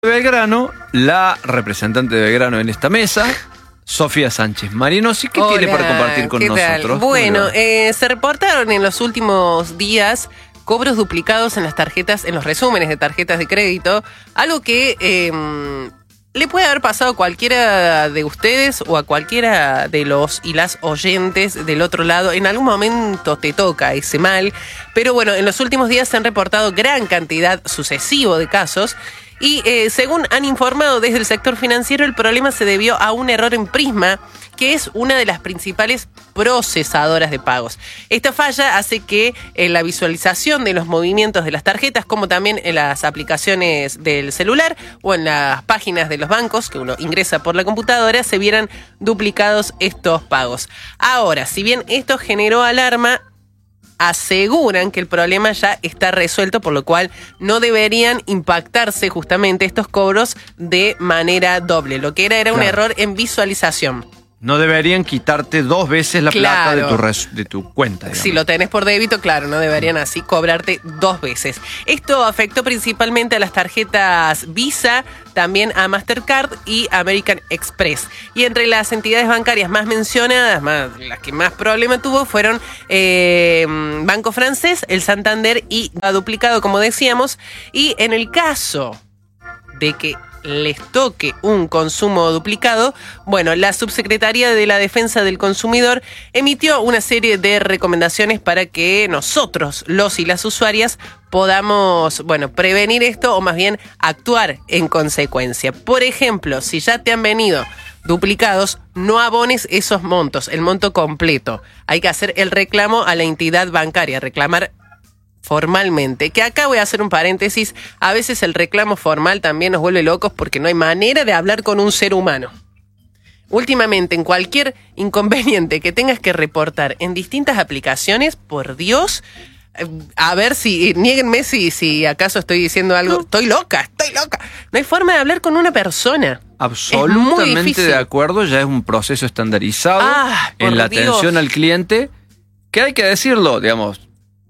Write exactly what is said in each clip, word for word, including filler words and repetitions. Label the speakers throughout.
Speaker 1: Belgrano, la representante de Belgrano en esta mesa, Sofía Sánchez Marinosi, ¿qué
Speaker 2: Hola,
Speaker 1: tiene para compartir con
Speaker 2: ¿qué
Speaker 1: nosotros?
Speaker 2: tal? Bueno, eh, se reportaron en los últimos días cobros duplicados en las tarjetas, en los resúmenes de tarjetas de crédito, algo que eh, le puede haber pasado a cualquiera de ustedes o a cualquiera de los y las oyentes del otro lado. En algún momento te toca ese mal, pero bueno, en los últimos días se han reportado gran cantidad sucesivo de casos. Y eh, según han informado desde el sector financiero, el problema se debió a un error en Prisma, que es una de las principales procesadoras de pagos. Esta falla hace que en la visualización de los movimientos de las tarjetas, como también en las aplicaciones del celular o en las páginas de los bancos que uno ingresa por la computadora, se vieran duplicados estos pagos. Ahora, si bien esto generó alarma, aseguran que el problema ya está resuelto, por lo cual no deberían impactarse justamente estos cobros de manera doble. Lo que era era un
Speaker 1: Claro.
Speaker 2: error en visualización.
Speaker 1: No deberían quitarte dos veces la
Speaker 2: Claro.
Speaker 1: plata de tu, res- de tu cuenta, digamos.
Speaker 2: Si lo tenés por débito, claro, no deberían así cobrarte dos veces. Esto afectó principalmente a las tarjetas Visa, también a Mastercard y American Express. Y entre las entidades bancarias más mencionadas, más, las que más problema tuvo, fueron eh, Banco Francés, el Santander y ha duplicado, como decíamos. Y en el caso de que les toque un consumo duplicado, bueno, la Subsecretaría de la Defensa del Consumidor emitió una serie de recomendaciones para que nosotros, los y las usuarias, podamos, bueno, prevenir esto o más bien actuar en consecuencia. Por ejemplo, si ya te han venido duplicados, no abones esos montos, el monto completo. Hay que hacer el reclamo a la entidad bancaria, reclamar formalmente, que acá voy a hacer un paréntesis, a veces el reclamo formal también nos vuelve locos porque no hay manera de hablar con un ser humano. Últimamente, en cualquier inconveniente que tengas que reportar en distintas aplicaciones, por Dios, eh, a ver si, niéguenme si, si acaso estoy diciendo algo,
Speaker 1: No.
Speaker 2: estoy loca, estoy loca. No hay forma de hablar con una persona. Es muy
Speaker 1: Absolutamente
Speaker 2: difícil.
Speaker 1: de acuerdo, ya es un proceso estandarizado
Speaker 2: Ah, por
Speaker 1: en la
Speaker 2: Dios.
Speaker 1: atención al cliente, que hay que decirlo, digamos.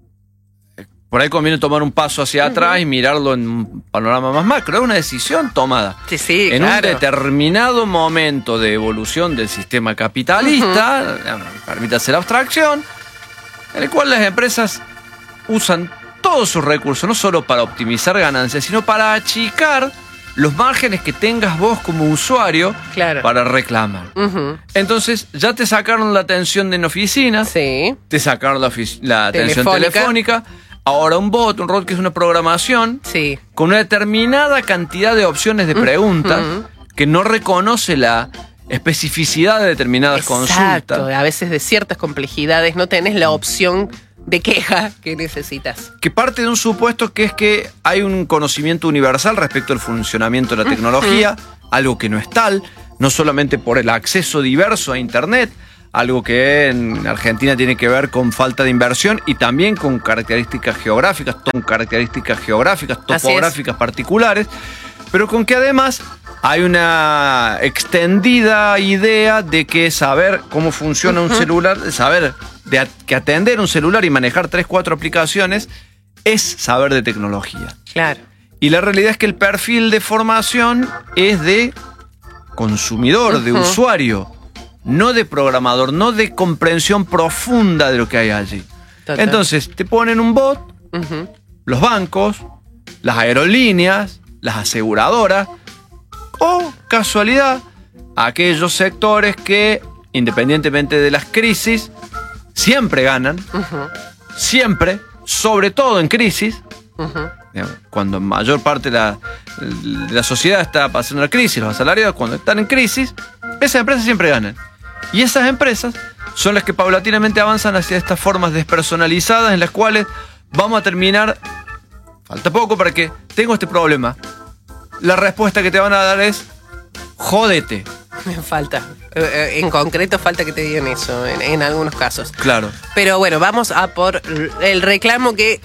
Speaker 1: Por ahí conviene tomar un paso hacia atrás y mirarlo en un panorama más macro. Es una decisión tomada
Speaker 2: Sí, sí,
Speaker 1: en
Speaker 2: claro.
Speaker 1: un determinado momento de evolución del sistema capitalista, digamos, permítase la abstracción, en el cual las empresas usan todos sus recursos, no solo para optimizar ganancias, sino para achicar los márgenes que tengas vos como usuario
Speaker 2: Claro.
Speaker 1: para reclamar.
Speaker 2: Ujú.
Speaker 1: Entonces, ya te sacaron la atención en oficinas,
Speaker 2: Sí.
Speaker 1: te sacaron la, ofici- la atención
Speaker 2: Telefónica.
Speaker 1: telefónica. Ahora un bot, un robot que es una programación
Speaker 2: Sí.
Speaker 1: con una determinada cantidad de opciones de preguntas
Speaker 2: Ujú.
Speaker 1: que no reconoce la especificidad de determinadas
Speaker 2: Exacto,
Speaker 1: consultas.
Speaker 2: a veces de ciertas complejidades no tenés la opción de queja que necesitas.
Speaker 1: Que parte de un supuesto que es que hay un conocimiento universal respecto al funcionamiento de la tecnología, algo que no es tal, no solamente por el acceso diverso a Internet, algo que en Argentina tiene que ver con falta de inversión y también con características geográficas, con características geográficas,
Speaker 2: Así
Speaker 1: topográficas particulares, pero con que además hay una extendida idea de que saber cómo funciona un celular, saber de at- que atender un celular y manejar tres, cuatro aplicaciones es saber de tecnología.
Speaker 2: Claro.
Speaker 1: Y la realidad es que el perfil de formación es de consumidor, de
Speaker 2: Ujú.
Speaker 1: usuario, no de programador, no de comprensión profunda de lo que hay allí.
Speaker 2: Total.
Speaker 1: Entonces, te ponen un bot,
Speaker 2: Ujú.
Speaker 1: los bancos, las aerolíneas, las aseguradoras, o, casualidad, aquellos sectores que, independientemente de las crisis, siempre ganan,
Speaker 2: Ujú.
Speaker 1: siempre, sobre todo en crisis,
Speaker 2: Ujú.
Speaker 1: digamos, cuando mayor parte de la, de la sociedad está pasando la crisis, los asalariados, cuando están en crisis, esas empresas siempre ganan. Y esas empresas son las que paulatinamente avanzan hacia estas formas despersonalizadas en las cuales vamos a terminar, falta poco para que tengo este problema. La respuesta que te van a dar es, jódete.
Speaker 2: Falta. Eh, eh, En concreto falta que te digan eso, en, en algunos casos.
Speaker 1: Claro.
Speaker 2: Pero bueno, vamos a por el reclamo que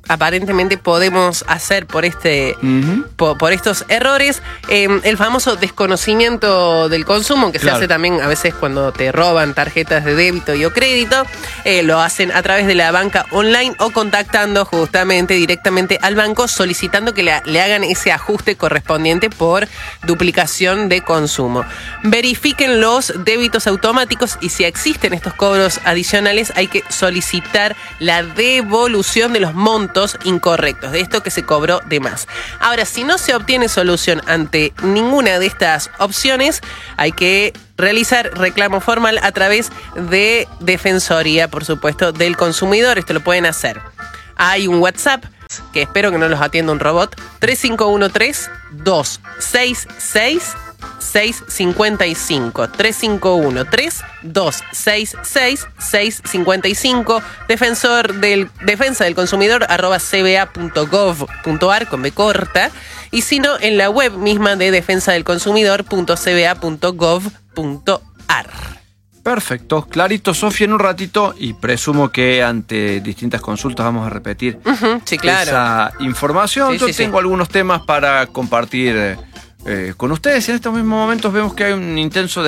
Speaker 2: aparentemente podemos hacer por este uh-huh. por, por estos errores. Eh, el famoso desconocimiento del consumo, que claro. se hace también a veces cuando te roban tarjetas de débito y o crédito, eh, lo hacen a través de la banca online o contactando justamente directamente al banco solicitando que le, le hagan ese ajuste correspondiente por duplicación de consumo. Verifiquen los débitos automáticos y si existen estos cobros adicionales hay que solicitar la devolución de los montos incorrectos, de esto que se cobró de más. Ahora, si no se obtiene solución ante ninguna de estas opciones, hay que realizar reclamo formal a través de Defensoría, por supuesto, del consumidor. Esto lo pueden hacer. Hay un WhatsApp, que espero que no los atienda un robot, tres cinco uno tres, dos seis seis, seis cinco cinco, tres cinco uno tres, dos seis seis, seis cinco cinco, defensor del defensa del consumidor arroba c b a punto gov punto a r con B corta, y si no en la web misma de defensa del consumidor punto c b a punto gov punto a r.
Speaker 1: Perfecto, clarito, Sofía, en un ratito, y presumo que ante distintas consultas vamos a repetir
Speaker 2: uh-huh, sí, claro.
Speaker 1: esa información. Sí, Yo sí, tengo sí. algunos temas para compartir eh, con ustedes. En estos mismos momentos vemos que hay un intenso